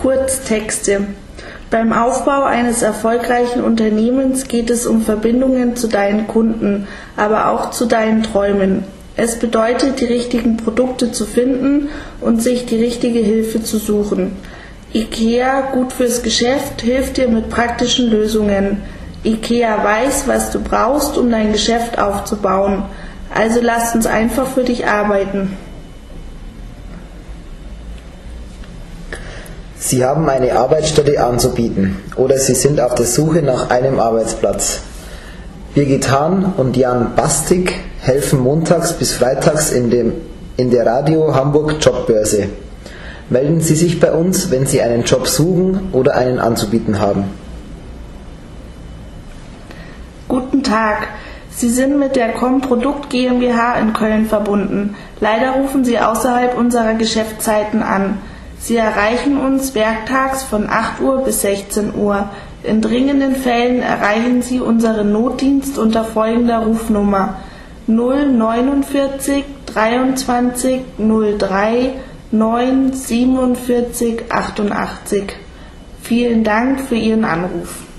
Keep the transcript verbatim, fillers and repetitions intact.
Kurztexte. Beim Aufbau eines erfolgreichen Unternehmens geht es um Verbindungen zu deinen Kunden, aber auch zu deinen Träumen. Es bedeutet, die richtigen Produkte zu finden und sich die richtige Hilfe zu suchen. IKEA, gut fürs Geschäft, hilft dir mit praktischen Lösungen. IKEA weiß, was du brauchst, um dein Geschäft aufzubauen. Also lass uns einfach für dich arbeiten. Sie haben eine Arbeitsstelle anzubieten oder Sie sind auf der Suche nach einem Arbeitsplatz. Birgit Hahn und Jan Bastik helfen montags bis freitags in, dem, in der Radio Hamburg Jobbörse. Melden Sie sich bei uns, wenn Sie einen Job suchen oder einen anzubieten haben. Guten Tag, Sie sind mit der Com Produkt GmbH in Köln verbunden. Leider rufen Sie außerhalb unserer Geschäftszeiten an. Sie erreichen uns werktags von acht Uhr bis sechzehn Uhr. In dringenden Fällen erreichen Sie unseren Notdienst unter folgender Rufnummer null neunundvierzig dreiundzwanzig null drei neun siebenundvierzig achtundachtzig. Vielen Dank für Ihren Anruf.